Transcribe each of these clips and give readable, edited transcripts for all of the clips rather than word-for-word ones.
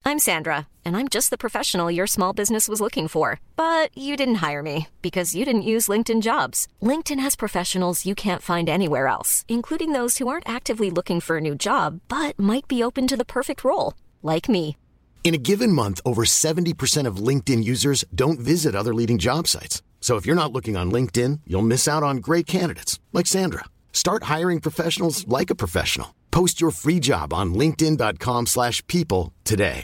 I'm Sandra, and I'm just the professional your small business was looking for. But you didn't hire me because you didn't use LinkedIn Jobs. LinkedIn has professionals you can't find anywhere else, including those who aren't actively looking for a new job, but might be open to the perfect role, like me. In a given month, over 70% of LinkedIn users don't visit other leading job sites. So if you're not looking on LinkedIn, you'll miss out on great candidates like Sandra. Start hiring professionals like a professional. Post your free job on linkedin.com/people today.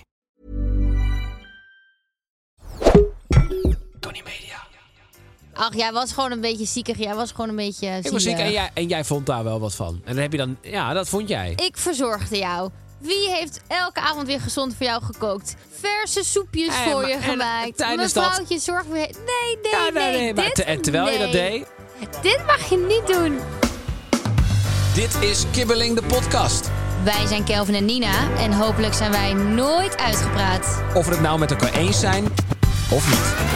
Tony Media. Ach, jij was gewoon een beetje ziekig. Jij was gewoon een beetje zielig. Ik was ziek en jij vond daar wel wat van. En dan heb je dan... Ja, dat vond jij. Ik verzorgde jou. Wie heeft elke avond weer gezond voor jou gekookt? Verse soepjes voor je gemaakt. Mevrouwtje, zorg weer... Nee. En terwijl je dat deed... Dit mag je niet doen. Dit is Kibbeling de podcast. Wij zijn Kelvin en Nina. En hopelijk zijn wij nooit uitgepraat. Of we het nou met elkaar eens zijn... of niet.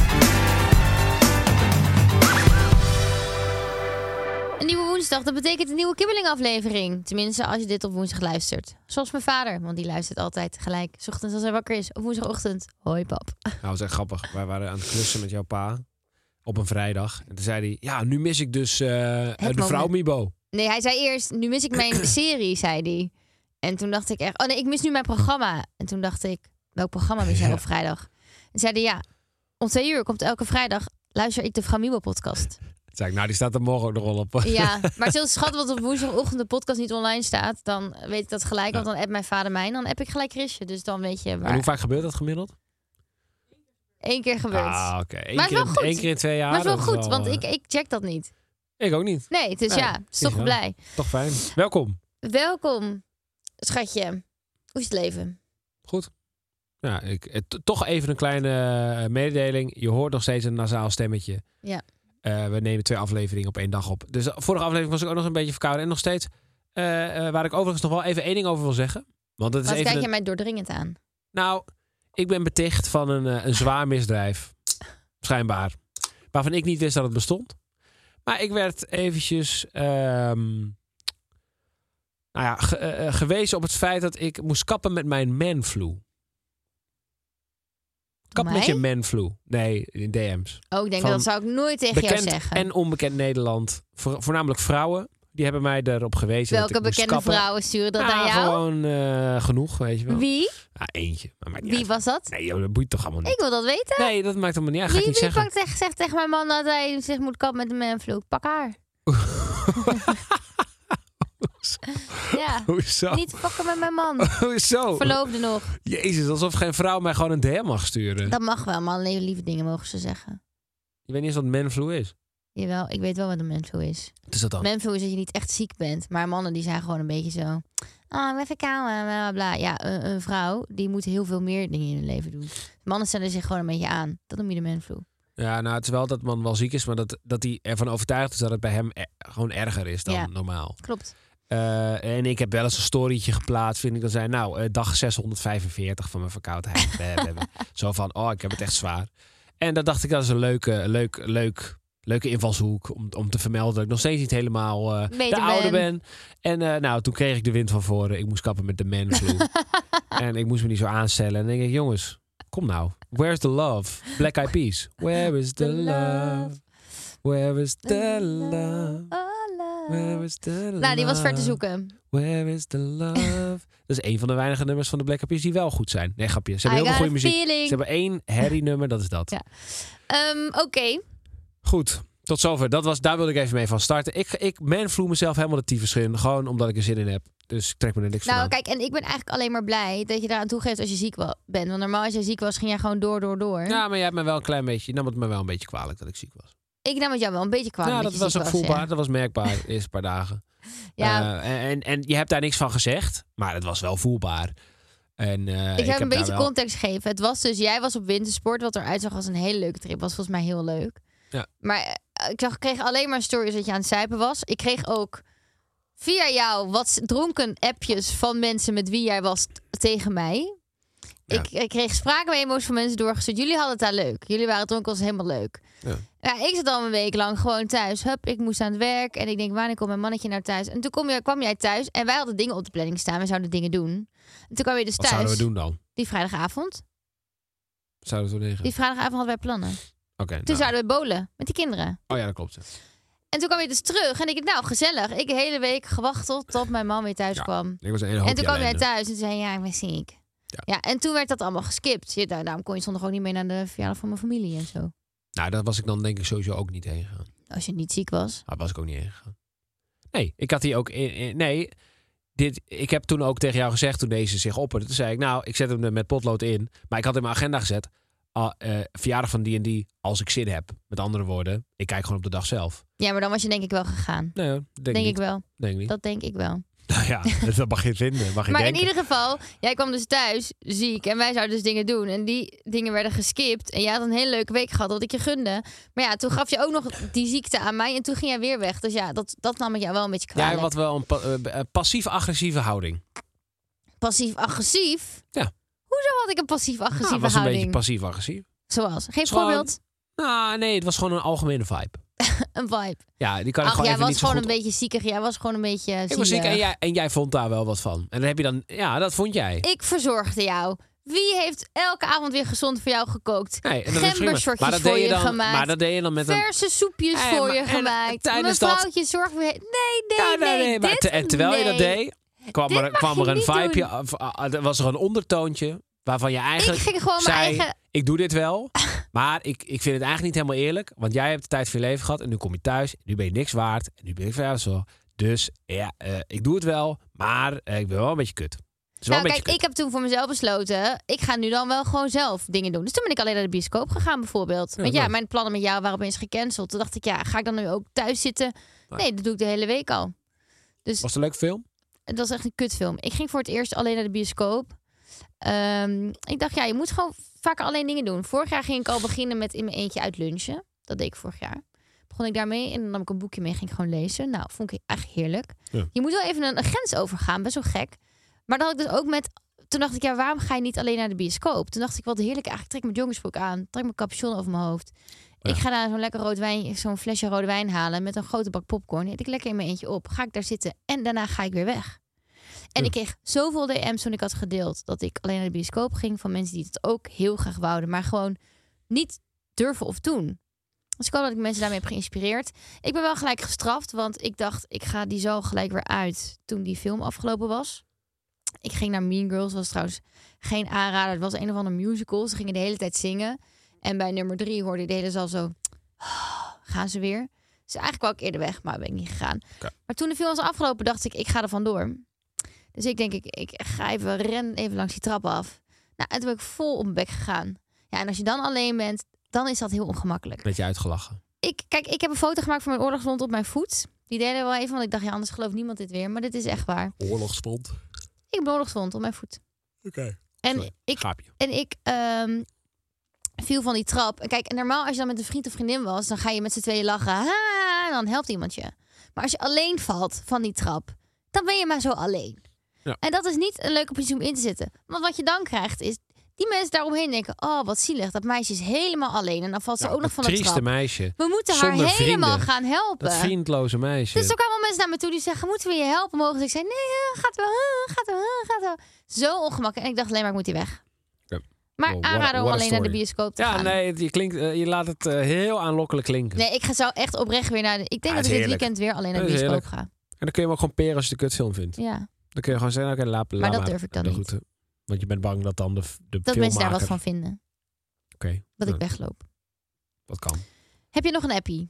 Een nieuwe woensdag, dat betekent een nieuwe Kibbeling-aflevering. Tenminste, als je dit op woensdag luistert. Zoals mijn vader, want die luistert altijd gelijk. 's Ochtends als hij wakker is, op woensdagochtend. Hoi pap. Nou, dat is echt grappig. Wij waren aan het klussen met jouw pa op een vrijdag. En toen zei hij, ja, nu mis ik dus de vrouw Mibo. Nee, hij zei eerst, nu mis ik mijn serie, zei hij. En toen dacht ik echt, oh nee, ik mis nu mijn programma. En toen dacht ik, welk programma mis jij op vrijdag? En zei hij, ja, om 2 uur komt elke vrijdag, luister ik de Vrouw Mibo podcast. Zei ik, nou, die staat er morgen ook nog wel op. Ja, maar het is heel schattig, want op woensdagochtend de podcast niet online staat. Dan weet ik dat gelijk, want dan appt mijn vader mij. En dan app ik gelijk Chrisje, dus dan weet je waar. En hoe vaak gebeurt dat gemiddeld? 1 keer gebeurt. Ah, oké. Maar het is wel goed. 1 keer in 2 jaar. Maar het is wel goed, want ik check dat niet. Ik ook niet. Nee, dus ja, het is toch blij. Toch fijn. Welkom. Welkom, schatje. Hoe is het leven? Goed. Ja, toch even een kleine mededeling. Je hoort nog steeds een nasaal stemmetje. Ja. We nemen 2 afleveringen op 1 dag op. Dus de vorige aflevering was ik ook nog een beetje verkouden. En nog steeds, waar ik overigens nog wel even 1 ding over wil zeggen. Want dat is Wat even kijk je mij doordringend aan? Nou, ik ben beticht van een zwaar misdrijf. Schijnbaar. Waarvan ik niet wist dat het bestond. Maar ik werd eventjes gewezen op het feit dat ik moest kappen met mijn manflu. Kap met je manflu. Nee, in DM's. Oh, ik denk dat zou ik nooit tegen jou zeggen. Bekend en onbekend Nederland. Voornamelijk vrouwen. Die hebben mij erop gewezen. Welke bekende vrouwen sturen dat aan jou? Gewoon genoeg, weet je wel. Wie? Ja, eentje. Maar wie was dat? Nee, joh, dat boeit toch allemaal niet. Ik wil dat weten. Nee, dat maakt helemaal niet uit. Ga ik niet zeggen. Wie zegt tegen mijn man dat hij zich moet kappen met de manflu? Pak haar. Ja. Hoezo? Niet pakken met mijn man. Hoezo? Verloofde nog. Jezus, alsof geen vrouw mij gewoon een DM mag sturen. Dat mag wel, maar alleen lieve dingen mogen ze zeggen. Je weet niet eens wat manflu is? Jawel, ik weet wel wat een manflu is. Wat is dat dan? Manflu is dat je niet echt ziek bent. Maar mannen die zijn gewoon een beetje zo... Oh, ik ben verkouden, bla bla. Ja, een vrouw die moet heel veel meer dingen in hun leven doen. Mannen stellen zich gewoon een beetje aan. Dat noem je de manflu. Ja, nou, het is wel dat man wel ziek is, maar dat hij ervan overtuigd is dat het bij hem gewoon erger is dan normaal. Klopt. En ik heb wel eens een storytje geplaatst, vind ik. Dan zei, dag 645 van mijn verkoudheid. Zo van, ik heb het echt zwaar. En dat dacht ik, dat is een leuke invalshoek om te vermelden dat ik nog steeds niet helemaal de oude ben. En toen kreeg ik de wind van voren. Ik moest kappen met de manflu. En ik moest me niet zo aanstellen. En dan denk ik, jongens, kom nou. Where's the love? Black Eyed Peas. Where is the love? Where is the love? Where is the love? Nou, die was ver te zoeken. Where is the love? Dat is een van de weinige nummers van de Black Eyed Peas die wel goed zijn. Nee, grapje. Ze hebben heel veel goede muziek. Ze hebben 1 herrie-nummer, dat is dat. Ja. Oké. Goed, tot zover. Daar wilde ik even mee van starten. Ik manflu mezelf helemaal de tyfus in. Gewoon omdat ik er zin in heb. Dus ik trek me er niks van aan. Kijk, en ik ben eigenlijk alleen maar blij dat je daaraan toegeeft als je ziek bent. Want normaal als je ziek was, ging jij gewoon door. Ja, maar jij hebt me wel een klein beetje... Je nam het me wel een beetje kwalijk dat ik ziek was. Ik nam het jou wel een beetje kwalijk. Ja, dat was ook voelbaar. Ja. Dat was merkbaar de eerste paar dagen. Ja. En je hebt daar niks van gezegd. Maar het was wel voelbaar. En, ik heb een beetje context gegeven. Het was dus, jij was op wintersport, wat eruit zag als een hele leuke trip. Was volgens mij heel leuk. Ja. Maar ik kreeg alleen maar stories dat je aan het zuipen was. Ik kreeg ook via jou wat dronken appjes van mensen met wie jij was tegen mij. Ja. Ik kreeg spraakmemo's van mensen doorgestuurd. Jullie hadden het daar leuk. Jullie waren dronken, was helemaal leuk. Ja. Ja, ik zat al een week lang gewoon thuis. Ik moest aan het werk. En ik denk, wanneer komt mijn mannetje nou thuis? En toen kwam jij thuis. En wij hadden dingen op de planning staan. We zouden dingen doen. En toen kwam je dus thuis. Wat zouden we doen dan? Die vrijdagavond. Zouden we toen liggen? Die vrijdagavond hadden wij plannen. Oké. Toen zouden we bowlen met die kinderen. Oh ja, dat klopt. Ja. En toen kwam je dus terug. En ik dacht, nou, gezellig. Ik de hele week gewacht tot mijn man weer thuis kwam. Ik was een En toen kwam hij thuis en toen zei hij, ik ben ziek. Ja. Ja, en toen werd dat allemaal geskipt. Daarom kon je zondag ook niet mee naar de verjaardag van mijn familie en zo. Nou, dat was ik dan denk ik sowieso ook niet heen gegaan. Als je niet ziek was. Daar was ik ook niet heen gegaan. Nee, ik had die ook... Ik heb toen ook tegen jou gezegd, toen deze zich opperde. Toen zei ik, nou, ik zet hem er met potlood in. Maar ik had in mijn agenda gezet... verjaardag van die als ik zin heb. Met andere woorden, ik kijk gewoon op de dag zelf. Ja, maar dan was je denk ik wel gegaan. Nee, denk ik wel. Denk niet. Dat denk ik wel. Nou ja, dat mag je vinden. Mag je maar denken. in ieder geval, jij kwam dus thuis ziek en wij zouden dus dingen doen. En die dingen werden geskipt. En jij had een hele leuke week gehad, wat ik je gunde. Maar ja, toen gaf je ook nog die ziekte aan mij en toen ging jij weer weg. Dus ja, dat nam ik jou wel een beetje kwalijk. Ja, wat wel een passief-agressieve houding. Passief-agressief? Ja. Hoezo had ik een passief-agressieve houding? Het was een beetje passief-agressief. Zoals? Geef voorbeeld. Nou, nee, het was gewoon een algemene vibe. Een vibe. Ja, die kan ik gewoon jij even was niet zo gewoon goed... een beetje ziekig. Jij was gewoon een beetje zielig. Ik was ziek en jij vond daar wel wat van. En dan heb je dan... Ja, dat vond jij. Ik verzorgde jou. Wie heeft elke avond weer gezond voor jou gekookt? Nee, Gembershortjes voor je gemaakt. Maar dat deed je dan met verse soepjes voor je gemaakt. Mevrouwtje, zorg weer... Nee. Terwijl je dat deed, kwam er een vibeje... Was er een ondertoontje waarvan je eigenlijk ik ging gewoon zei... mijn eigen... Ik doe dit wel, maar ik vind het eigenlijk niet helemaal eerlijk. Want jij hebt de tijd van je leven gehad en nu kom je thuis. Nu ben je niks waard en nu ben ik verder zo. Dus ja, ik doe het wel, maar ik ben wel een beetje kut. Ik heb toen voor mezelf besloten... ik ga nu dan wel gewoon zelf dingen doen. Dus toen ben ik alleen naar de bioscoop gegaan bijvoorbeeld. Want mijn plannen met jou waren opeens gecanceld. Toen dacht ik, ga ik dan nu ook thuis zitten? Nee, dat doe ik de hele week al. Dus, was het een leuke film? Het was echt een kutfilm. Ik ging voor het eerst alleen naar de bioscoop. Ik dacht, je moet gewoon vaker alleen dingen doen. Vorig jaar ging ik al beginnen met in mijn eentje uit lunchen. Dat deed ik vorig jaar. Begon ik daarmee en dan nam ik een boekje mee, ging ik gewoon lezen. Nou, vond ik eigenlijk heerlijk. Ja. Je moet wel even een grens overgaan, best wel gek. Maar dan had ik dus ook met... Toen dacht ik, waarom ga je niet alleen naar de bioscoop? Toen dacht ik, wat heerlijk eigenlijk. Trek mijn joggingsbroek aan, trek mijn capuchon over mijn hoofd. Ja. Ik ga daar zo'n lekker rood wijn, zo'n flesje rode wijn halen met een grote bak popcorn. Eet ik lekker in mijn eentje op. Ga ik daar zitten en daarna ga ik weer weg. En ik kreeg zoveel DM's toen ik had gedeeld dat ik alleen naar de bioscoop ging van mensen die het ook heel graag wouden, maar gewoon niet durven of doen. Dus ik hoop dat ik mensen daarmee heb geïnspireerd. Ik ben wel gelijk gestraft, want ik dacht, ik ga die zo gelijk weer uit toen die film afgelopen was. Ik ging naar Mean Girls, was trouwens geen aanrader. Het was een of andere musical. Ze gingen de hele tijd zingen. En bij nummer 3 hoorde je de hele zaal zo... gaan ze weer? Dus eigenlijk wou ik eerder weg, maar ben ik niet gegaan. Okay. Maar toen de film was afgelopen, dacht ik ga er vandoor. Dus ik denk, ik ga even langs die trappen af. Nou, en toen ben ik vol op mijn bek gegaan. Ja, en als je dan alleen bent, dan is dat heel ongemakkelijk. Beetje uitgelachen. Ik heb een foto gemaakt van mijn oorlogswond op mijn voet. Die deden wel even, want ik dacht, anders gelooft niemand dit weer. Maar dit is echt waar. Oorlogswond? Ik heb een oorlogswond op mijn voet. Oké. En ik viel van die trap. En kijk, normaal als je dan met een vriend of vriendin was, dan ga je met z'n tweeën lachen. En dan helpt iemand je. Maar als je alleen valt van die trap, dan ben je maar zo alleen. Ja. En dat is niet een leuke positie om in te zitten. Want wat je dan krijgt is, die mensen daaromheen denken, oh wat zielig, dat meisje is helemaal alleen. En dan valt ze ook nog van de trap. Trieste meisje. We moeten haar helemaal gaan helpen. Dat vriendloze meisje. Dus er kwamen mensen naar me toe die zeggen, moeten we je helpen? Mogen ik zei, nee, gaat wel. Zo ongemakkelijk. En ik dacht alleen maar, ik moet hier weg. Ja. Maar aanraden om alleen naar de bioscoop te gaan. Ja, nee, je laat het heel aanlokkelijk klinken. Nee, ik zou echt oprecht weer naar ik denk dat ik dit weekend weer alleen naar de bioscoop ga. En dan kun je hem ook gewoon peren als je de kutfilm vindt. Ja. Dan kun je gewoon zeggen, oké, laat maar dat durf ik dan niet. Route. Want je bent bang dat dan de dat mensen daar wat van vinden. Oké. Dat ik wegloop. Dat kan. Heb je nog een appie?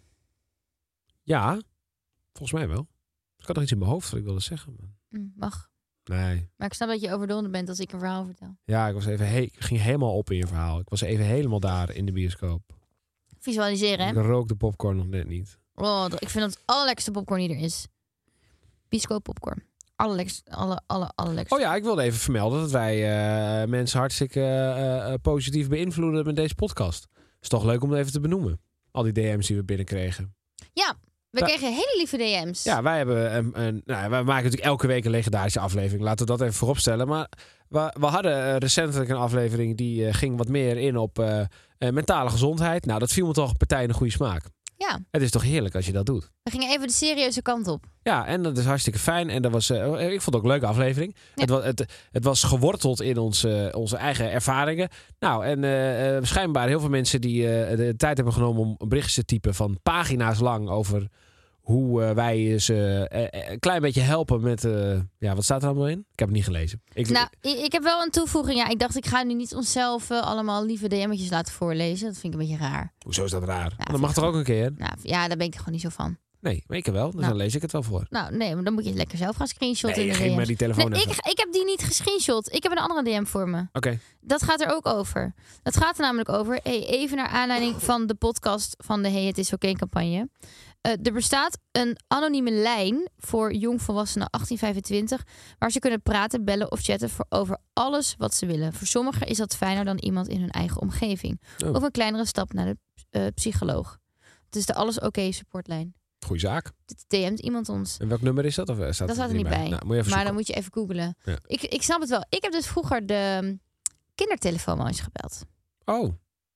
Ja, volgens mij wel. Ik had nog iets in mijn hoofd wat ik wilde zeggen. Mag. Nee. Maar ik snap dat je overdonderd bent als ik een verhaal vertel. Ja, ik ging helemaal op in je verhaal. Ik was even helemaal daar in de bioscoop. Visualiseren, hè? Ik rook de popcorn nog net niet. Oh, ik vind dat het allerlekkerste popcorn die er is. Bioscoop popcorn. Allerlekkerste. Oh ja, ik wilde even vermelden dat wij mensen hartstikke positief beïnvloeden met deze podcast. Is toch leuk om het even te benoemen. Al die DM's die we binnenkregen. Ja, we kregen hele lieve DM's. Ja, wij hebben we maken natuurlijk elke week een legendarische aflevering. Laten we dat even vooropstellen. Maar we hadden recentelijk een aflevering die ging wat meer in op mentale gezondheid. Nou, dat viel me toch partij in de goede smaak. Ja, Het is toch heerlijk als je dat doet. we gingen even de serieuze kant op. Ja, en dat is hartstikke fijn. En dat was, ik vond het ook een leuke aflevering. Ja. Het was geworteld in onze eigen ervaringen. Nou, en schijnbaar heel veel mensen die de tijd hebben genomen om berichtjes te typen van pagina's lang over hoe wij ze een klein beetje helpen met... wat staat er allemaal in? Ik heb het niet gelezen. Ik heb wel een toevoeging. Ja, ik dacht, ik ga nu niet onszelf allemaal lieve DM'tjes laten voorlezen. Dat vind ik een beetje raar. Hoezo is dat raar? Ja, Dat mag toch ook een keer? Nou, ja, daar ben ik er gewoon niet zo van. Nee, maar ik wel. Dus dan lees ik het wel voor. Nou, nee, maar dan moet je lekker zelf gaan screenshotten. Nee, in de geef DM's. mij die telefoon Nee, even. ik heb die niet gescreenshot. Ik heb een andere DM voor me. Oké. Dat gaat er ook over. Dat gaat er namelijk over. Even naar aanleiding van de podcast van de Hey, het is oké campagne. Er bestaat een anonieme lijn voor jongvolwassenen 18-25... waar ze kunnen praten, bellen of chatten over alles wat ze willen. Voor sommigen is dat fijner dan iemand in hun eigen omgeving. Oh. Of een kleinere stap naar de psycholoog. Het is de Alles Oké supportlijn. Goeie zaak. Dit DM't iemand ons. En welk nummer is dat? Of staat Dat staat er niet bij. Nou, moet je even Maar zoeken. dan moet je even googlen. Ja. Ik snap het wel. Ik heb dus vroeger de kindertelefoon al eens gebeld. Oh,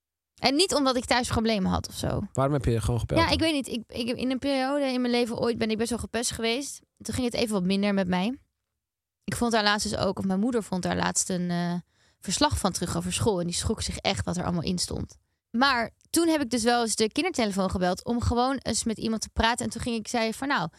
En niet omdat ik thuis problemen had of zo. waarom heb je gewoon gebeld? Ja, ik weet niet. Ik in een periode in mijn leven ooit ben ik best wel gepest geweest. Toen ging het even wat minder met mij. Ik vond daar laatst dus ook, of mijn moeder vond daar laatst een verslag van terug over school. En die schrok zich echt wat er allemaal in stond. Maar toen heb ik dus wel eens de kindertelefoon gebeld om gewoon eens met iemand te praten. En toen ging ik zeggen van nou,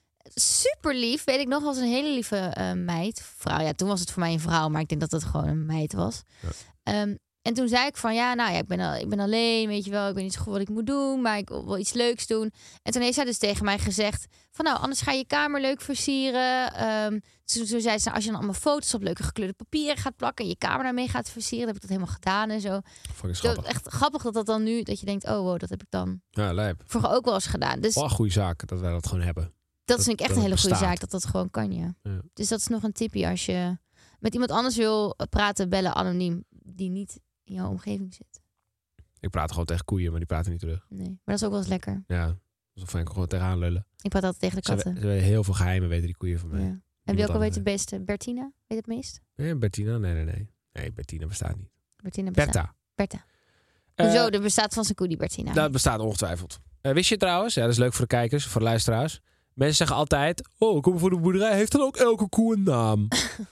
super lief. Weet ik nog, was een hele lieve meid. Vrouw, ja, toen was het voor mij een vrouw, maar ik denk dat het gewoon een meid was. Ja. En toen zei ik van ik ben alleen, weet je wel, ik weet niet zo goed wat ik moet doen, maar ik wil iets leuks doen. En toen heeft zij dus tegen mij gezegd van nou, anders ga je je kamer leuk versieren. Toen zei ze, als je dan allemaal foto's op leuke gekleurde papieren gaat plakken en je kamer daarmee gaat versieren, dan heb ik dat helemaal gedaan en zo. Fucking grappig. Echt grappig dat dan nu, dat je denkt, oh wow, dat heb ik dan Ja, lijp. vroeger ook wel eens gedaan. Dus Wel een goede zaak dat wij dat gewoon hebben. dat vind ik echt dat een hele het goede bestaat. zaak, dat dat gewoon kan, ja. Ja. Dus dat is nog een tipje als je met iemand anders wil praten, bellen anoniem, die niet in jouw omgeving zit. Ik praat gewoon tegen koeien, maar die praten niet terug. Nee, maar dat is ook wel eens lekker. Ja, dus dan ik gewoon tegenaan lullen. Ik praat altijd tegen de katten. Ze weten heel veel geheimen, weten die koeien van mij. Ja. En welke anders, weet het beste? Bertina? Weet het meest? Nee, Bertina? Nee. Nee, Bertina bestaat niet. Bertina bestaat. Bertha. Hoezo? Er bestaat van zijn koe die Bertina. Dat bestaat ongetwijfeld. Wist je trouwens, ja, dat is leuk voor de kijkers, voor de luisteraars. Mensen zeggen altijd, oh, kom voor de boerderij, heeft dan ook elke koe een naam?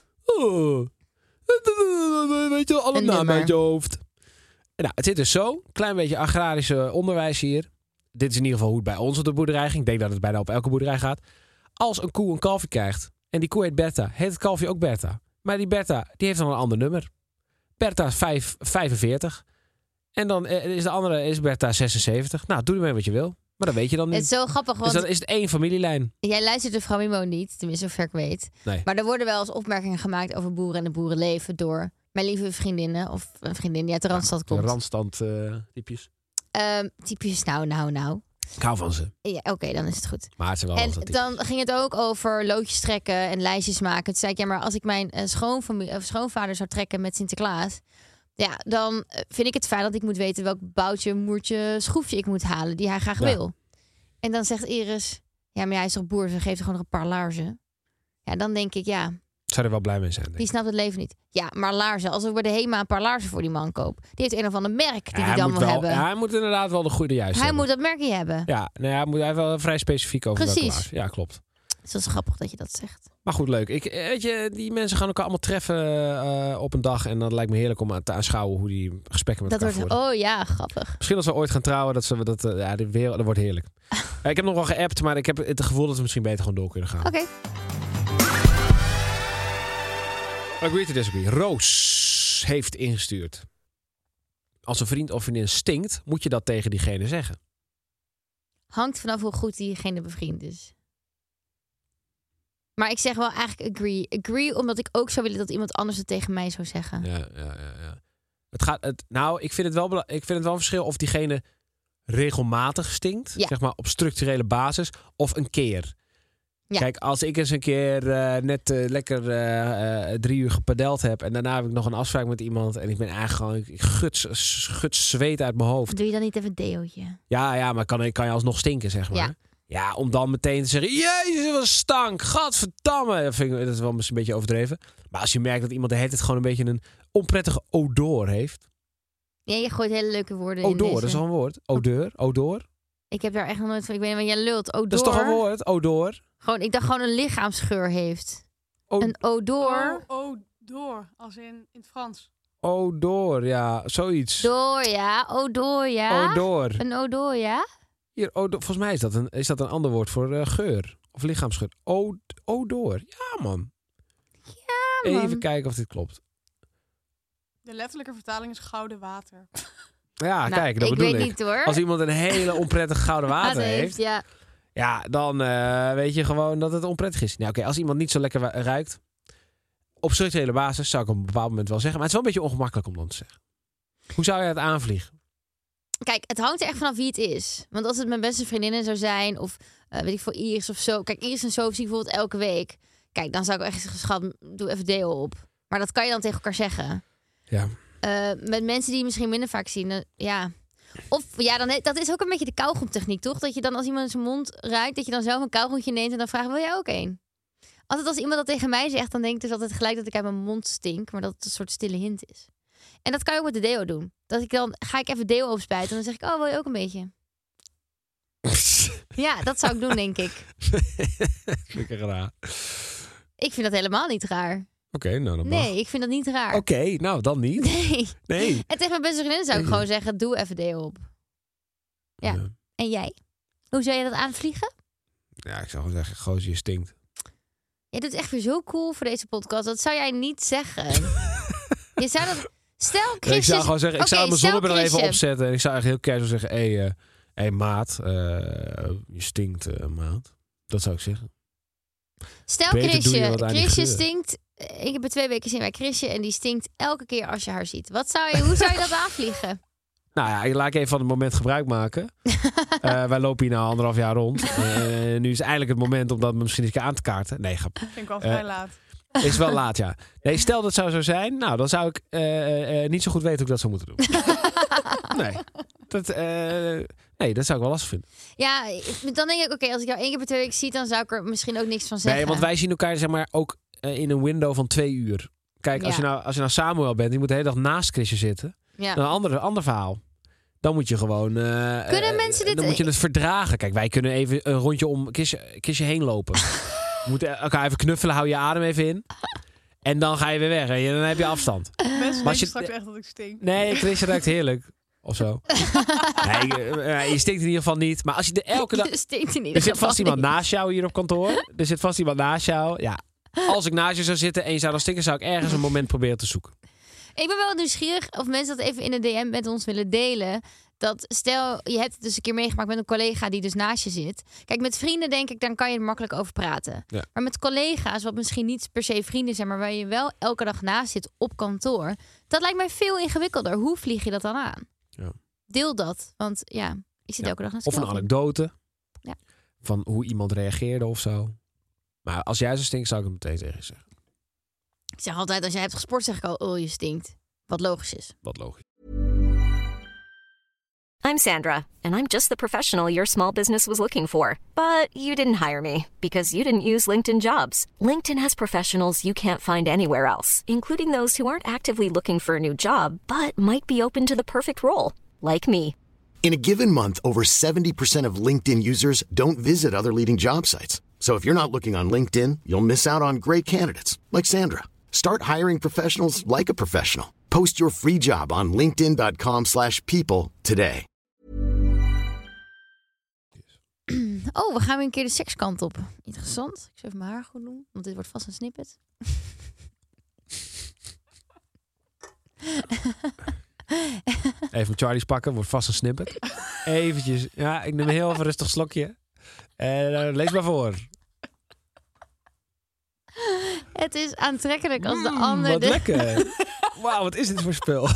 Oh. Weet je, alle Een namen nummer. uit je hoofd. Nou, het zit dus zo, klein beetje agrarische onderwijs hier. Dit is in ieder geval hoe het bij ons op de boerderij ging. Ik denk dat het bijna op elke boerderij gaat. Als een koe een kalfje krijgt en die koe heet Bertha, heet het kalfje ook Bertha. Maar die Bertha, die heeft dan een ander nummer. Bertha 45. En dan is de andere is Bertha 76. Nou, doe ermee wat je wil. Maar dat weet je dan Het niet. is zo grappig, Dus want dan is het één familielijn. jij luistert de vrouw Mimo niet, tenminste zover ik weet. Nee. Maar er worden wel eens opmerkingen gemaakt over boeren en de boerenleven door mijn lieve vriendinnen of een vriendin die uit de Randstad De komt. randstand typjes. Typisch nou. Ik hou van ze. Ja, oké, dan is het goed. Maar het zijn wel En randstandtypes. dan ging het ook over loodjes trekken en lijstjes maken. Toen zei ik, ja, maar als ik mijn schoonvader zou trekken met Sinterklaas, ja, dan vind ik het fijn dat ik moet weten welk boutje, moertje, schroefje ik moet halen die hij graag Ja. wil. En dan zegt Iris, ja, maar hij is toch boer, ze geeft er gewoon nog een paar laarzen. Ja, dan denk ik, ja, Zou er wel blij mee zijn, denk die ik. snapt het leven niet. Ja, maar laarzen, als we bij de HEMA een paar laarzen voor die man kopen, die heeft een of ander merk die Ja, hij dan moet wil wel, hebben. ja, hij moet inderdaad wel de goede juiste Hij hebben. moet dat merkje hebben. Ja, nou ja, hij heeft wel vrij specifiek over welke Precies. laars. Ja, klopt. Dus dat is grappig dat je dat zegt. Maar goed, leuk. Weet je, die mensen gaan elkaar allemaal treffen op een dag. En dan lijkt me heerlijk om te aanschouwen hoe die gesprekken met Dat elkaar wordt, voeren. oh ja, grappig. Misschien als we ooit gaan trouwen, dat wordt heerlijk. Ik heb nog wel geappt, maar ik heb het gevoel dat we misschien beter gewoon door kunnen gaan. Oké. Agree to disagree. Roos heeft ingestuurd. Als een vriend of vriendin stinkt, moet je dat tegen diegene zeggen. Hangt vanaf hoe goed diegene bevriend is. Maar ik zeg wel eigenlijk agree. Agree omdat ik ook zou willen dat iemand anders het tegen mij zou zeggen. Ja. Ik vind het wel een verschil of diegene regelmatig stinkt. Ja. Zeg maar op structurele basis. Of een keer. Ja. Kijk, als ik eens een keer lekker 3 uur gepadeld heb. En daarna heb ik nog een afspraak met iemand. En ik ben eigenlijk gewoon, ik guts zweet uit mijn hoofd. Doe je dan niet even een deootje? Ja, maar kan je alsnog stinken, zeg maar. Ja. Ja, om dan meteen te zeggen, jezus, wat stank, gadverdamme. Dat is wel misschien een beetje overdreven. Maar als je merkt dat iemand de hele tijd gewoon een beetje een onprettige odor heeft. Ja, je gooit hele leuke woorden in Odor, deze. dat is al een woord. Odeur. Ik heb daar echt nog nooit van. Ik weet niet wat jij lult. Odor. Dat is toch een woord? Odor? Gewoon, ik dacht gewoon een lichaamsgeur heeft. Een odor. Odor, als in het Frans. Odor, ja. Zoiets. Odor, ja. Odor, ja. Odor. Een odor, ja. Hier, volgens mij is dat een ander woord voor geur. Of lichaamsgeur. Odor. Ja, man. Ja, man. Even kijken of dit klopt. De letterlijke vertaling is gouden water. Ja, Nou, kijk, dat ik bedoel weet ik. niet hoor. Als iemand een hele onprettig gouden water heeft, ja. dan weet je gewoon dat het onprettig is. Nou, oké, als iemand niet zo lekker ruikt, op structurele basis zou ik op een bepaald moment wel zeggen. Maar het is wel een beetje ongemakkelijk om dan te zeggen. Hoe zou je het aanvliegen? Kijk, het hangt er echt vanaf wie het is. Want als het mijn beste vriendinnen zou zijn, of weet ik veel, Iris of zo. Kijk, Iris en zo zie ik bijvoorbeeld elke week. Kijk, dan zou ik echt zeggen, schat, doe even deo op. Maar dat kan je dan tegen elkaar zeggen. Ja. Met mensen die je misschien minder vaak zien, ja. Of ja, dat is ook een beetje de kauwgomtechniek, toch? Dat je dan als iemand in zijn mond ruikt, dat je dan zelf een kauwgompje neemt en dan vraagt, wil jij ook een? Altijd als iemand dat tegen mij zegt, dan denk ik dus altijd gelijk dat ik uit mijn mond stink, maar dat het een soort stille hint is. En dat kan je ook met de deo doen. Dat ik dan ga ik even deo opspuiten en dan zeg ik, oh, wil je ook een beetje? Ja, dat zou ik doen, denk ik. Vind ik raar. Ik vind dat helemaal niet raar. Oké, nou dan mag. Nee, ik vind dat niet raar. Oké, nou dan niet. Nee. En tegen mijn beste vriendin zou ik gewoon zeggen, doe even deo op. Ja. Ja. En jij? Hoe zou je dat aanvliegen? Ja, ik zou gewoon zeggen, gozer, je stinkt. Je doet echt weer zo cool voor deze podcast. Dat zou jij niet zeggen. Je zou dat... Stel, Chrisje... Ik zou gewoon zeggen, ik zou mijn zonnebril even Chrisje. opzetten. En ik zou echt heel casual zeggen, hey, maat, je stinkt, maat. Dat zou ik zeggen. Stel, Beter doe je wat aan die Chrisje geur. stinkt... Ik heb er 2 weken gezien bij Chrisje en die stinkt elke keer als je haar ziet. Hoe zou je dat aanvliegen? Nou ja, laat ik even van het moment gebruik maken. Wij lopen hier nou 1,5 jaar rond. Nu is eindelijk het moment om dat misschien eens een keer aan te kaarten. Nee, grap. Vind ik wel vrij laat. Is wel laat, ja. Nee, stel dat zou zo zijn. Nou, dan zou ik niet zo goed weten hoe ik dat zou moeten doen. Nee, dat zou ik wel lastig vinden. Ja, dan denk ik, oké, als ik jou 1 keer per 2 weken zie, dan zou ik er misschien ook niks van zeggen. Nee, want wij zien elkaar zeg maar ook in een window van 2 uur. Kijk, als je nou Samuel bent, die moet de hele dag naast Chrisje zitten. Ja. Een ander verhaal. Dan moet je gewoon... Kunnen mensen dit... Dan moet je het verdragen. Kijk, wij kunnen even een rondje om Chrisje heen lopen. We moeten elkaar even knuffelen, hou je adem even in. En dan ga je weer weg. En dan heb je afstand. Mensen als je straks echt dat ik stink. Nee, Chrisje ruikt heerlijk. Of zo. Nee, je stinkt in ieder geval niet. Maar als je elke dag... Je stinkt in ieder Er zit geval vast iemand niet. naast jou hier op kantoor. Er zit vast iemand naast jou. Ja. Als ik naast je zou zitten en je zou dan stinken, zou ik ergens een moment proberen te zoeken. Ik ben wel nieuwsgierig of mensen dat even in de DM met ons willen delen. Dat stel, je hebt het dus een keer meegemaakt met een collega die dus naast je zit. Kijk, met vrienden denk ik, dan kan je er makkelijk over praten. Ja. Maar met collega's, wat misschien niet per se vrienden zijn, maar waar je wel elke dag naast zit op kantoor. Dat lijkt mij veel ingewikkelder. Hoe vlieg je dat dan aan? Ja. Deel dat, want ja, ik zit elke dag naast Of een Kelvin. anekdote. Ja. Van hoe iemand reageerde of zo. Maar als jij zo stinkt, zou ik het meteen tegen je zeggen. Ik zeg altijd, als jij hebt gesport, zeg ik al, oh, je stinkt. Wat logisch is. Wat logisch. I'm Sandra, and I'm just the professional your small business was looking for. But you didn't hire me because you didn't use LinkedIn Jobs. LinkedIn has professionals you can't find anywhere else, including those who aren't actively looking for a new job, but might be open to the perfect role, like me. In a given month, over 70% of LinkedIn users don't visit other leading job sites. So if you're not looking on LinkedIn, you'll miss out on great candidates like Sandra. Start hiring professionals like a professional. Post your free job on linkedin.com/people today. Oh, we gaan weer een keer de sekskant op. Interessant. Ik zal even mijn haar goed doen, want dit wordt vast een snippet. Even Charlie's pakken, wordt vast een snippet. Eventjes. Ja, ik neem heel even een rustig slokje. Lees maar voor. Het is aantrekkelijk als de ander... Wat lekker. Wauw, wat is dit voor spul?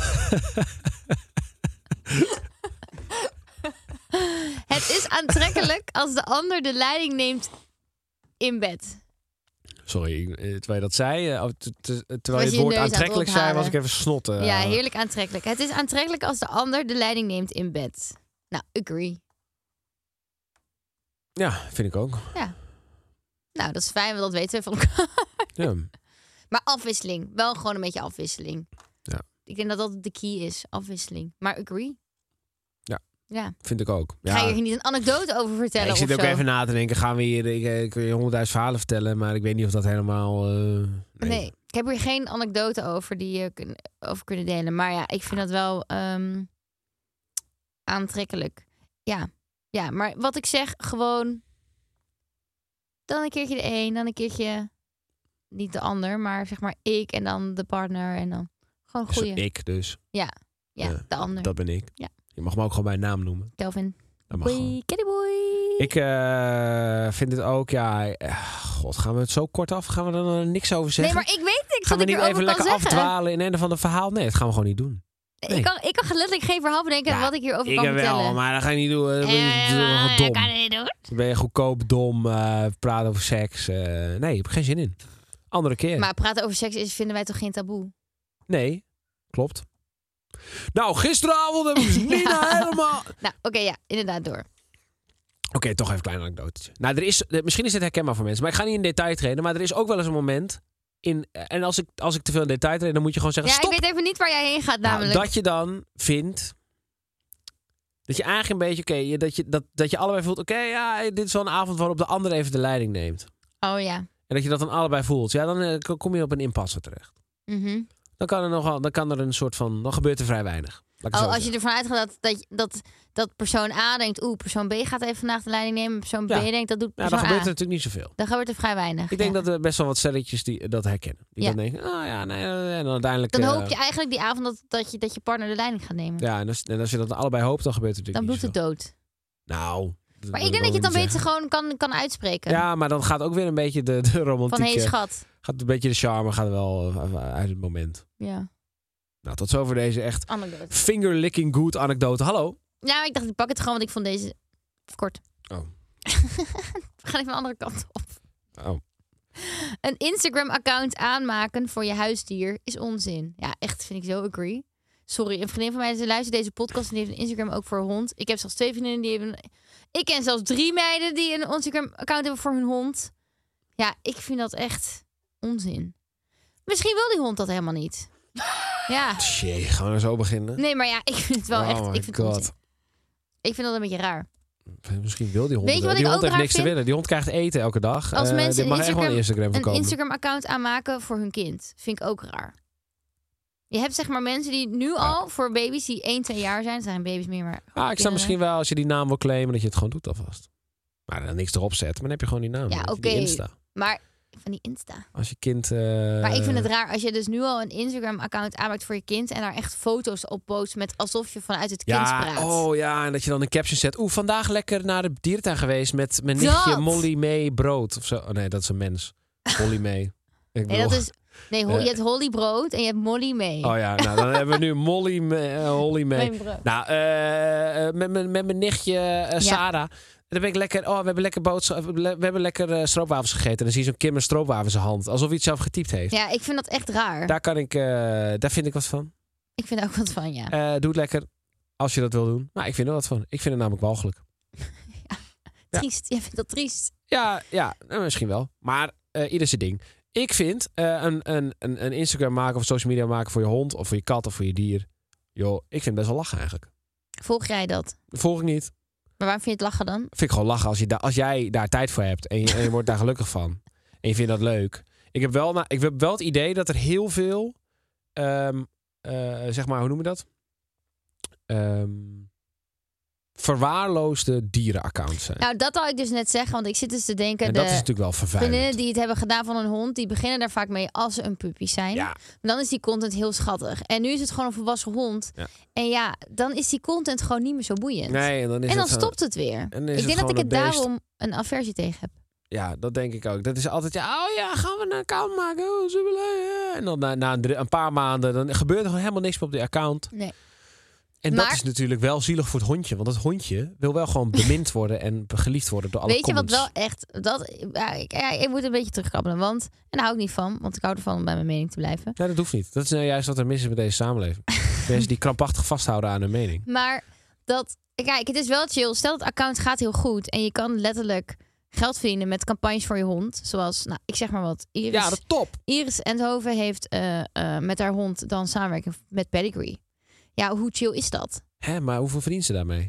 Het is aantrekkelijk als de ander de leiding neemt in bed. Sorry, terwijl je dat zei, terwijl je je het woord neus aan het aantrekkelijk zei, ophalen. was ik even snotten. Ja, heerlijk aantrekkelijk. Het is aantrekkelijk als de ander de leiding neemt in bed. Nou, agree. Ja, vind ik ook. Ja. Nou, dat is fijn, want dat weten we van elkaar. Ja. Maar afwisseling. Wel gewoon een beetje afwisseling. Ja. Ik denk dat dat de key is. Afwisseling. Maar agree. Ja. Ja. Vind ik ook. Ga je hier niet een anekdote over vertellen? Ik zit of ook zo? even na te denken. Gaan we hier... Ik wil je 100.000 verhalen vertellen. Maar ik weet niet of dat helemaal... Nee, ik heb hier geen anekdote over die je over kunnen delen. Maar ja, ik vind dat wel aantrekkelijk. Ja, maar wat ik zeg, gewoon... Dan een keertje de een, dan een keertje... Niet de ander, maar zeg maar ik en dan de partner. En dan gewoon een goeie. Ik dus. Ja, de ander. Dat ben ik. Ja. Je mag me ook gewoon bij naam noemen. Kelvin. Dat mag gewoon. Boy, kitty boy. Ik vind het ook, God, gaan we het zo kort af? Gaan we er niks over zeggen? Nee, maar ik weet niks gaan wat we ik niet erover even kan lekker zeggen. afdwalen in een of ander verhaal? Nee, dat gaan we gewoon niet doen. Nee. Ik kan letterlijk geen verhaal bedenken wat ik hierover kan Ik vertellen. wel, maar dat ga je niet doen. Dan ben je dom. kan niet doen. Dan ben je goedkoop, dom, praten over seks. Nee, ik heb er geen zin in. Andere keer. Maar praten over seks vinden wij toch geen taboe? Nee, klopt. Nou, gisteravond heb ik Nina helemaal... Nou, oké, ja, inderdaad door. Oké, toch even een klein anekdotetje. Nou, misschien is dit herkenbaar voor mensen, maar ik ga niet in detail treden. Maar er is ook wel eens een moment en als ik te veel in detail treed, dan moet je gewoon zeggen Ja, stop. ik weet even niet waar jij heen gaat namelijk. Nou, dat je dan vindt dat je eigenlijk een beetje dat je allebei voelt. Dit is wel een avond waarop de ander even de leiding neemt. Oh ja. En dat je dat dan allebei voelt. Ja, dan kom je op een impasse terecht. Mhm. Dan kan er een soort van, dan gebeurt er vrij weinig. Als je ervan uitgaat dat persoon A denkt, persoon B gaat even vandaag de leiding nemen. Persoon B denkt, dat doet persoon dan gebeurt A. er natuurlijk niet zoveel. Dan gebeurt er vrij weinig. Ik denk dat er best wel wat stelletjes die dat herkennen. Die dan denken, en dan uiteindelijk... Dan hoop je eigenlijk die avond dat je partner de leiding gaat nemen. Ja, en als je dat allebei hoopt, dan gebeurt er Dan natuurlijk bloedt niet het dood. Nou... Maar ik denk dat je het dan beter gewoon kan uitspreken. Ja, maar dan gaat ook weer een beetje de romantiek... Van, hey schat. Gaat een beetje de charme gaat wel uit het moment. Ja. Nou, tot zover deze echt Anekdote. finger-licking good anekdote. Hallo? Ja, ik dacht, ik pak het gewoon, want ik vond deze kort. Oh. We gaan even een andere kant op. Oh. Een Instagram-account aanmaken voor je huisdier is onzin. Ja, echt, vind ik zo agree. Sorry, een vriendin van mij, ze luistert deze podcast en die heeft een Instagram ook voor een hond. Ik heb zelfs 2 vriendinnen die hebben... Ik ken zelfs 3 meiden die een Instagram-account hebben voor hun hond. Ja, ik vind dat echt onzin. Misschien wil die hond dat helemaal niet. Ja. Shit, gaan we nou zo beginnen? Nee, maar ja, ik vind het wel echt... my Ik vind het God. onzin. Ik vind dat een beetje raar. Misschien wil die hond Weet je wel. wat Die ik hond ook heeft raar niks te vind? willen. Die hond krijgt eten elke dag. Als mensen dit mag echt wel een Instagram een voorkomen. Instagram-account aanmaken voor hun kind. Vind ik ook raar. Je hebt zeg maar mensen die nu al voor baby's die 1, 2 jaar zijn. Het zijn baby's meer, maar... Ik snap kinderen. misschien wel als je die naam wil claimen dat je het gewoon doet alvast. Maar dan niks erop zetten, maar dan heb je gewoon die naam. Ja, Dan heb je oké. die Insta. Maar van die Insta. Als je kind... Maar ik vind het raar als je dus nu al een Instagram-account aanmaakt voor je kind en daar echt foto's op post met alsof je vanuit het kind praat. Oh ja, en dat je dan een caption zet. Vandaag lekker naar de dierentuin geweest met mijn nichtje Molly May brood. Of zo. Oh nee, dat is een mens. Molly May. Nee, dat is... Nee, je hebt Holly brood en je hebt Molly mee. Oh ja, nou dan hebben we nu Molly May. Mijn brood. Nou, met mijn nichtje Sarah. Dan ben ik lekker. We hebben lekker we hebben lekker stroopwafels gegeten. En dan zie je zo'n kind met stroopwafels in zijn hand, alsof hij het zelf getypt heeft. Ja, ik vind dat echt raar. Daar vind ik wat van. Ik vind er ook wat van, ja. Doe het lekker als je dat wil doen. Maar ik vind er wat van. Ik vind het namelijk walgelijk. Triest. Jij vindt dat triest. Ja, misschien wel. Maar ieder zijn ding. Ik vind een Instagram maken of social media maken voor je hond of voor je kat of voor je dier. Joh, ik vind het best wel lachen eigenlijk. Volg jij dat? Volg ik niet. Maar waarom vind je het lachen dan? Vind ik gewoon lachen als jij daar tijd voor hebt en je wordt daar gelukkig van. En je vindt dat leuk. Ik heb wel het idee dat er heel veel, zeg maar, hoe noem je dat? Verwaarloosde dierenaccounts zijn. Nou, dat wil ik dus net zeggen, want ik zit dus te denken... En dat is natuurlijk wel vervuilend. Vriendinnen die het hebben gedaan van een hond, die beginnen daar vaak mee als ze een puppy zijn. Ja. Maar dan is die content heel schattig. En nu is het gewoon een volwassen hond. Ja. En ja, dan is die content gewoon niet meer zo boeiend. Nee, en dan stopt het weer. En dan is Ik het denk dat ik gewoon het een beest. daarom een aversie tegen heb. Ja, dat denk ik ook. Dat is altijd, gaan we een account maken? Oh, superleuk. En dan na een paar maanden, dan gebeurt er gewoon helemaal niks meer op die account. Nee. En Maar- dat is natuurlijk wel zielig voor het hondje. Want het hondje wil wel gewoon bemind worden en geliefd worden door alle Weet je wat comments. wel echt... ik moet een beetje terugkabbelen. Want, en daar hou ik niet van. Want ik hou ervan om bij mijn mening te blijven. Nee, dat hoeft niet. Dat is nou juist wat er mis is met deze samenleving. Mensen die krampachtig vasthouden aan hun mening. Maar kijk, het is wel chill. Stel dat account gaat heel goed. En je kan letterlijk geld verdienen met campagnes voor je hond. Zoals, ik zeg maar wat. Ja, dat top. Iris Endhoven heeft met haar hond dan samenwerking met Pedigree. Ja, hoe chill is dat? Hè, maar hoeveel verdient ze daarmee?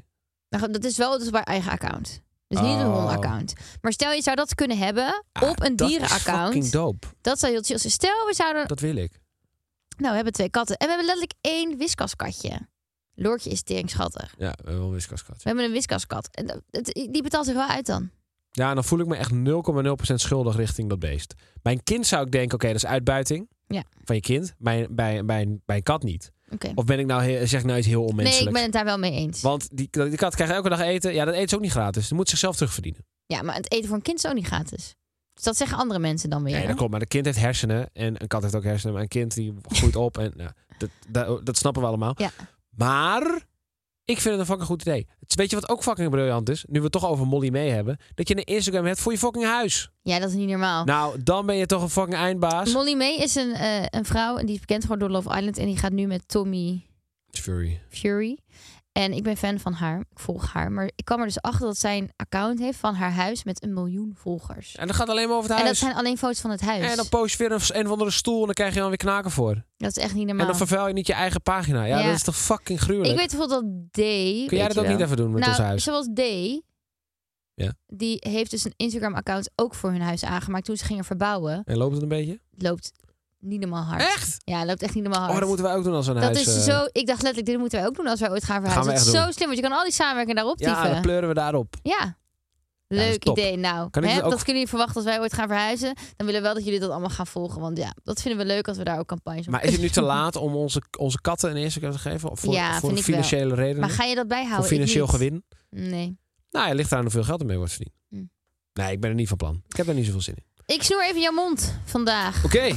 Nou, dat is wel dus bij eigen account. Dus niet een hondenaccount. Maar stel je zou dat kunnen hebben op een dierenaccount. Dat is fucking dope. Dat zou heel chill zijn. Stel we zouden... Dat wil ik. Nou, we hebben 2 katten. En we hebben letterlijk 1 wiskaskatje. Loortje is teringschattig. Ja, we hebben wel een wiskaskat. We hebben een wiskaskat. En die betaalt zich wel uit dan. Ja, en dan voel ik me echt 0,0% schuldig richting dat beest. Bij een kind zou ik denken, oké, dat is uitbuiting van je kind. Bij een kat niet. Okay. Of ben ik nou zeg ik nou iets heel onmenselijks? Nee, ik ben het daar wel mee eens. Want die kat krijgt elke dag eten. Ja, dat eten ze ook niet gratis. Die moet zichzelf terugverdienen. Ja, maar het eten voor een kind is ook niet gratis. Dus dat zeggen andere mensen dan weer. Nee, dat klopt. Maar een kind heeft hersenen. En een kat heeft ook hersenen. Maar een kind die groeit op. En dat snappen we allemaal. Ja. Maar ik vind het een fucking goed idee. Weet je wat ook fucking briljant is? Nu we het toch over Molly mee hebben. Dat je een Instagram hebt voor je fucking huis. Ja, dat is niet normaal. Nou, dan ben je toch een fucking eindbaas. Molly May is een vrouw. En die is bekend geworden door Love Island. En die gaat nu met Tommy Fury. En ik ben fan van haar. Ik volg haar. Maar ik kwam er dus achter dat zij een account heeft van haar huis met 1 miljoen volgers. En dat gaat alleen maar over het En huis. dat zijn alleen foto's van het huis. En dan post je weer een of andere stoel en dan krijg je dan weer knaken voor. Dat is echt niet normaal. En dan vervuil je niet je eigen pagina. Ja, dat is toch fucking gruwelijk. Ik weet bijvoorbeeld dat Day... Kun jij dat ook niet even doen met ons huis? Zoals Day... Ja. Die heeft dus een Instagram-account ook voor hun huis aangemaakt toen ze gingen verbouwen. En loopt het een beetje? Het loopt niet normaal hard. Echt? Ja, het loopt echt niet normaal hard. Oh, dat moeten wij ook doen als we een dat huis... is zo... Ik dacht letterlijk, dit moeten wij ook doen als wij ooit gaan verhuizen. Gaan we Dat is echt zo slim, want je kan al die samenwerking daarop Ja, typen. dan pleuren we daarop. Ja. dat is Leuk top. idee. Nou, Kan ik dus ook- dat kunnen jullie verwachten als wij ooit gaan verhuizen. Dan willen we wel dat jullie dat allemaal gaan volgen. Want ja, dat vinden we leuk als we daar ook campagnes op Maar is het nu te laat om onze katten een Instagram te geven? Of voor, Ja, voor vind ik financiële redenen? Maar ga je dat bijhouden? Voor financieel Ik niet. gewin? Nee. Nou ja, ligt eraan hoeveel geld ermee wordt verdiend. Hm. Nee, ik ben er niet van plan. Ik heb er niet zoveel zin in. Ik snoer even jouw mond vandaag. Oké.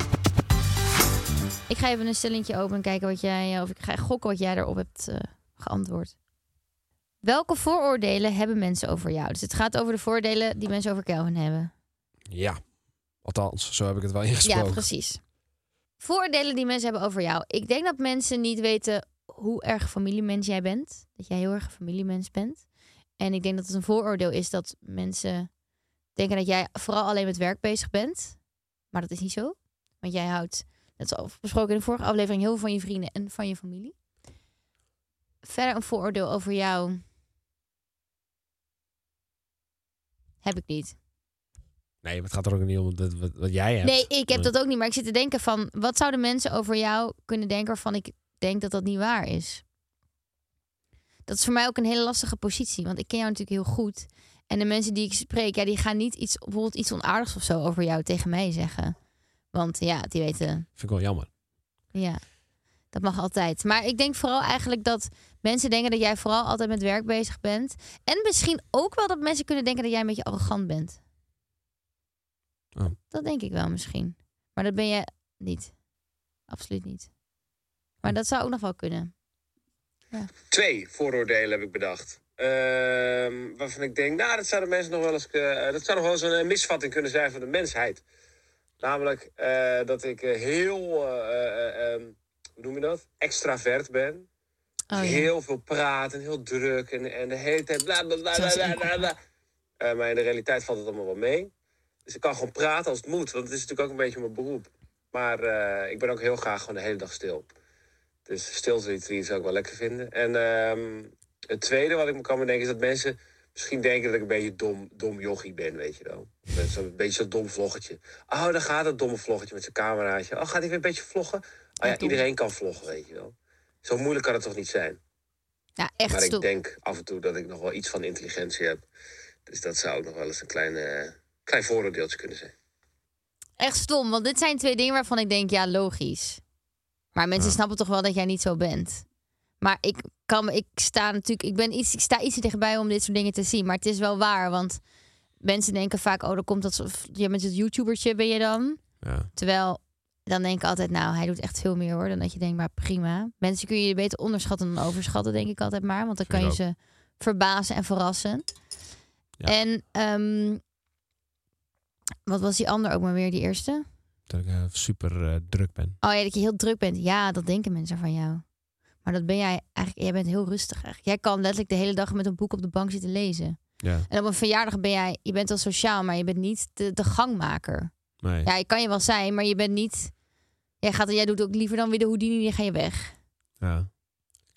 Ik ga even een stellingje open en kijken wat jij... Of ik ga gokken wat jij daarop hebt geantwoord. Welke vooroordelen hebben mensen over jou? Dus het gaat over de voordelen die mensen over Kelvin hebben. Ja. Althans, zo heb ik het wel ingesproken. Ja, precies. Vooroordelen die mensen hebben over jou. Ik denk dat mensen niet weten hoe erg familiemens jij bent. Dat jij heel erg een familiemens bent. En ik denk dat het een vooroordeel is dat mensen denken dat jij vooral alleen met werk bezig bent. Maar dat is niet zo. Want jij houdt, net zoals besproken in de vorige aflevering, heel veel van je vrienden en van je familie. Verder een vooroordeel over jou heb ik niet. Nee, maar het gaat er ook niet om wat jij hebt. Nee, ik heb dat ook niet. Maar ik zit te denken van, wat zouden mensen over jou kunnen denken waarvan ik denk dat dat niet waar is? Dat is voor mij ook een hele lastige positie. Want ik ken jou natuurlijk heel goed. En de mensen die ik spreek, ja, die gaan niet bijvoorbeeld iets onaardigs of zo over jou tegen mij zeggen. Want ja, die weten... Vind ik wel jammer. Ja, dat mag altijd. Maar ik denk vooral eigenlijk dat mensen denken dat jij vooral altijd met werk bezig bent. En misschien ook wel dat mensen kunnen denken dat jij een beetje arrogant bent. Oh. Dat denk ik wel misschien. Maar dat ben je niet. Absoluut niet. Maar dat zou ook nog wel kunnen. Ja. 2 vooroordelen heb ik bedacht. Waarvan ik denk, nou, dat zou de mensen nog wel eens... dat zou nog wel eens een misvatting kunnen zijn van de mensheid. Namelijk dat ik hoe noem je dat? Extravert ben. Oh, ja. Heel veel praten, en heel druk en de hele tijd bla bla bla bla bla bla. Maar in de realiteit valt het allemaal wel mee. Dus ik kan gewoon praten als het moet, want het is natuurlijk ook een beetje mijn beroep. Maar ik ben ook heel graag gewoon de hele dag stil. Dus stilte zou ik wel lekker vinden. En het tweede wat ik me kan bedenken is dat mensen misschien denken dat ik een beetje dom jochie ben, weet je wel. Met zo'n beetje zo'n dom vloggetje. Oh, daar gaat het domme vloggetje met zijn cameraatje. Oh, gaat hij weer een beetje vloggen? Oh ja, iedereen kan vloggen, weet je wel. Zo moeilijk kan het toch niet zijn? Ja, echt maar stom. ik denk af en toe dat ik nog wel iets van intelligentie heb. Dus dat zou ook nog wel eens een klein vooroordeeltje kunnen zijn. Echt stom, want dit zijn 2 dingen waarvan ik denk, ja, logisch. Maar mensen snappen toch wel dat jij niet zo bent. Maar ik sta iets te dichtbij om dit soort dingen te zien. Maar het is wel waar, want mensen denken vaak, oh, dan komt dat... Je bent het YouTubertje, ben je dan? Ja. Terwijl, dan denk ik altijd, nou, hij doet echt veel meer hoor. Dan dat je denkt, maar prima. Mensen kun je beter onderschatten dan overschatten, denk ik altijd maar. Want dan kan je ze verbazen en verrassen. Ja. En wat was die ander ook maar weer, die eerste? Dat ik super druk ben. Oh ja, dat je heel druk bent. Ja, dat denken mensen van jou. Maar dat ben jij eigenlijk. Jij bent heel rustig eigenlijk. Jij kan letterlijk de hele dag met een boek op de bank zitten lezen. Ja. En op een verjaardag ben je bent wel sociaal, maar je bent niet de gangmaker. Nee. Ja, je kan je wel zijn, maar je bent niet... Jij doet ook liever dan weer de Houdini, die ga je weg. Ja.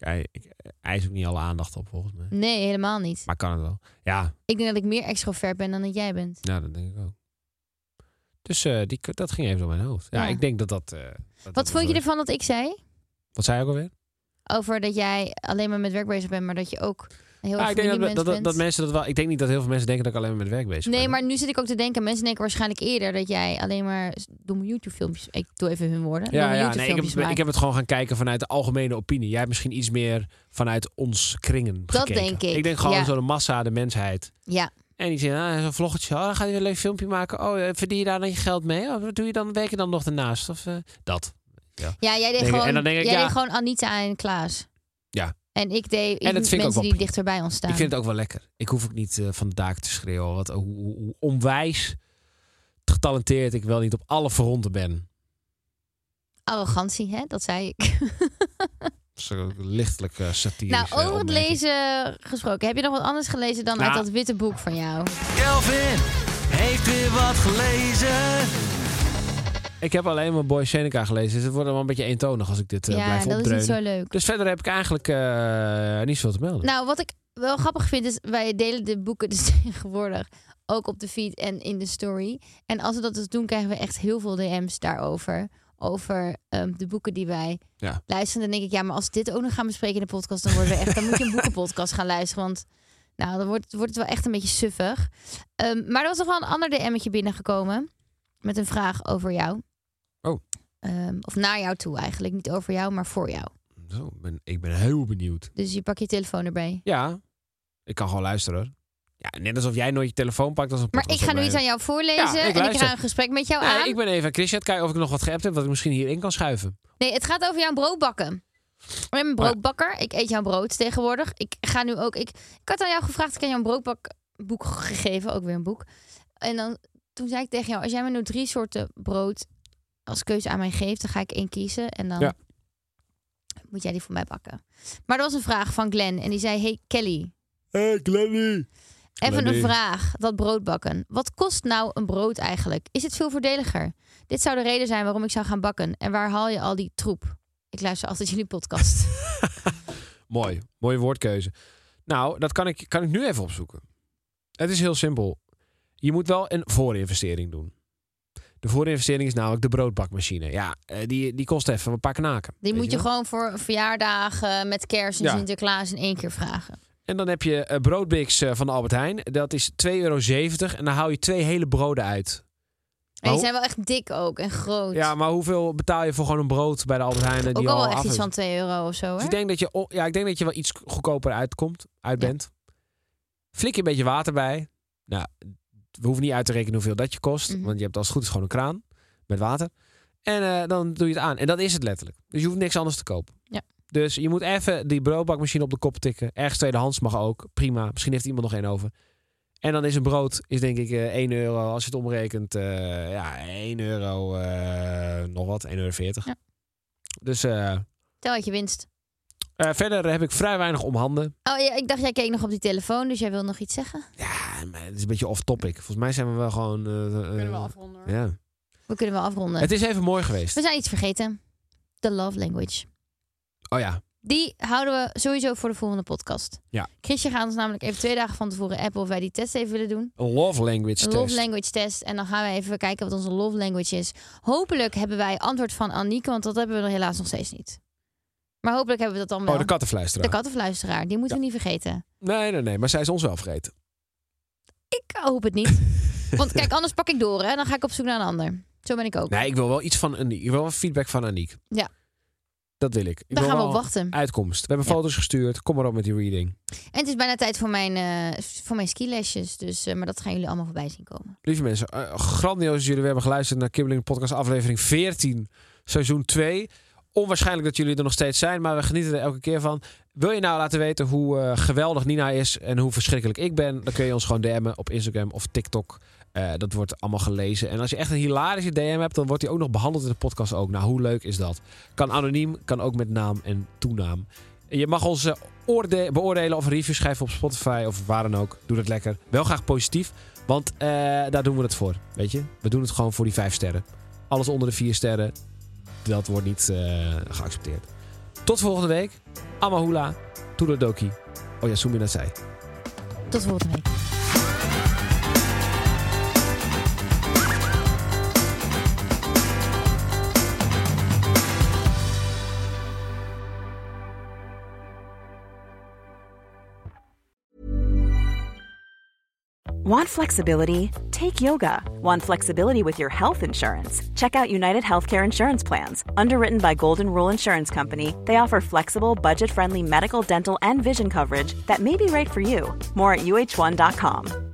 Hij is ook niet alle aandacht op, volgens mij. Nee, helemaal niet. Maar kan het wel. Ja. Ik denk dat ik meer extrovert ben dan dat jij bent. Ja, dat denk ik ook. Dus dat ging even door mijn hoofd. Ja, Ja. ik denk dat Wat vond je ervan dat ik zei? Wat zei je ook alweer? Over dat jij alleen maar met werk bezig bent, maar dat je ook een heel erg Ik denk familiemens bent. dat mensen dat wel... Ik denk niet dat heel veel mensen denken dat ik alleen maar met werk bezig ben. Nee, maar nu zit ik ook te denken. Mensen denken waarschijnlijk eerder dat jij alleen maar domme YouTube-filmpjes... Ik doe even hun woorden. Ik heb het gewoon gaan kijken vanuit de algemene opinie. Jij hebt misschien iets meer vanuit ons kringen Dat gekeken. denk ik. Ik denk gewoon Ja. zo de massa, de mensheid. Ja. En die zeggen, zo'n vloggetje. Dan ga je een leuk filmpje maken. Verdien je daar dan je geld mee? Of wat doe je dan? Werk je dan nog ernaast? Of dat. Ja, jij deed Denk ik. En dan denk ik, deed gewoon Anita en Klaas. Ja. En ik deed En dat vind ik ook mensen wel die prima. dichter bij ons staan. Ik vind het ook wel lekker. Ik hoef ook niet van de daken te schreeuwen. Hoe onwijs getalenteerd ik wel niet op alle fronten ben. Arrogantie, hè? Dat zei ik. Zo lichtelijk satirisch. Nou, over het lezen gesproken. Heb je nog wat anders gelezen dan uit dat witte boek van jou? Kelvin heeft weer wat gelezen. Ik heb alleen maar Boy Seneca gelezen. Dus het wordt wel een beetje eentonig als ik dit blijf Ja, dat opdreunen. is niet zo leuk. Dus verder heb ik eigenlijk niet zoveel te melden. Nou, wat ik wel grappig vind is... Wij delen de boeken dus tegenwoordig ook op de feed en in de story. En als we dat dus doen, krijgen we echt heel veel DM's daarover. Over de boeken die wij luisteren. Dan denk ik, ja, maar als we dit ook nog gaan bespreken in de podcast... dan, dan moet je een boekenpodcast gaan luisteren. Want nou, dan wordt het wel echt een beetje suffig. Maar er was nog wel een ander DM'tje binnengekomen. Met een vraag over jou. Oh. Of naar jou toe eigenlijk. Niet over jou, maar voor jou. Zo, ik ben heel benieuwd. Dus je pakt je telefoon erbij. Ja, ik kan gewoon luisteren hoor. Ja, net alsof jij nooit je telefoon pakt als een podcast. Maar ik ga nu iets aan jou voorlezen Ja, ik en ik ga een gesprek met jou aan. Ik ben even aan Christian kijken of ik nog wat geappt heb wat ik misschien hierin kan schuiven. Nee, het gaat over jouw broodbakken. Ik ben een broodbakker. Ik eet jouw brood tegenwoordig. Ik ga nu ook... Ik had aan jou gevraagd, ik heb jou een broodbakboek gegeven. Ook weer een boek. En toen zei ik tegen jou, als jij me nu 3 soorten brood als keuze aan mij geeft, dan ga ik 1 kiezen. En dan moet jij die voor mij bakken. Maar er was een vraag van Glenn. En die zei, hey Kelly. Hey Glennie. Even een vraag, dat broodbakken. Wat kost nou een brood eigenlijk? Is het veel voordeliger? Dit zou de reden zijn waarom ik zou gaan bakken. En waar haal je al die troep? Ik luister altijd jullie podcast. Mooie woordkeuze. Nou, dat kan ik nu even opzoeken. Het is heel simpel. Je moet wel een voorinvestering doen. De voorinvestering is namelijk de broodbakmachine. Ja, die kost even een paar knaken. Die moet je gewoon voor verjaardagen met kerst en Sinterklaas in 1 keer vragen. En dan heb je broodbix van de Albert Heijn. Dat is €2,70 en dan haal je 2 hele broden uit. En die zijn wel echt dik ook en groot. Ja, maar hoeveel betaal je voor gewoon een brood bij de Albert Heijn? Ook al wel echt iets van €2 of zo, hè? Dus ik denk dat je wel iets goedkoper uit bent. Flik je een beetje water bij. Nou, we hoeven niet uit te rekenen hoeveel dat je kost. Want je hebt als het goed is gewoon een kraan met water. En dan doe je het aan. En dat is het letterlijk. Dus je hoeft niks anders te kopen. Ja. Dus je moet even die broodbakmachine op de kop tikken. Ergens tweedehands mag ook. Prima. Misschien heeft iemand nog 1 over. En dan is een brood, is denk ik €1. Als je het omrekent, €1 nog wat. €1,40. Ja. Dus Tel uit je winst. verder heb ik vrij weinig om handen. Oh ja, ik dacht jij keek nog op die telefoon, dus jij wil nog iets zeggen? Ja, maar het is een beetje off-topic. Volgens mij zijn we wel gewoon... Kunnen we afronden hoor. Ja. We kunnen wel afronden. Het is even mooi geweest. We zijn iets vergeten. The love language. Oh ja. Die houden we sowieso voor de volgende podcast. Ja. Chrisje gaat ons namelijk even 2 dagen van tevoren appen of wij die test even willen doen. Een love language test. Een love language test. En dan gaan we even kijken wat onze love language is. Hopelijk hebben wij antwoord van Aniek, want dat hebben we helaas nog steeds niet. Maar hopelijk hebben we dat dan wel. Oh, de kattenfluisteraar. De kattenfluisteraar. Die moeten we niet vergeten. Nee. Maar zij is ons wel vergeten. Ik hoop het niet. Want kijk, anders pak ik door, hè. Dan ga ik op zoek naar een ander. Zo ben ik ook. Nee, ik wil wel iets van Aniek. Ik wil wel feedback van Aniek. Ja. Dat wil ik. Daar gaan we op wachten. Uitkomst. We hebben foto's gestuurd. Kom maar op met die reading. En het is bijna tijd voor mijn skilesjes. Dus, maar dat gaan jullie allemaal voorbij zien komen. Lieve mensen, grandioos dat jullie weer hebben geluisterd naar Kibbeling Podcast aflevering 14, seizoen 2. Onwaarschijnlijk dat jullie er nog steeds zijn, maar we genieten er elke keer van. Wil je nou laten weten hoe geweldig Nina is en hoe verschrikkelijk ik ben, dan kun je ons gewoon DM'en op Instagram of TikTok. Dat wordt allemaal gelezen. En als je echt een hilarische DM hebt, dan wordt die ook nog behandeld in de podcast ook. Nou, hoe leuk is dat? Kan anoniem, kan ook met naam en toenaam. Je mag ons beoordelen of een review schrijven op Spotify of waar dan ook. Doe dat lekker. Wel graag positief, want daar doen we het voor. Weet je? We doen het gewoon voor die 5 sterren. Alles onder de 4 sterren, dat wordt niet geaccepteerd. Tot volgende week. Amahula. Toedeledoki. Oyasumi nasai. Tot volgende week. Want flexibility? Take yoga. Want flexibility with your health insurance? Check out United Healthcare Insurance Plans. Underwritten by Golden Rule Insurance Company, they offer flexible, budget-friendly medical, dental, and vision coverage that may be right for you. More at UH1.com.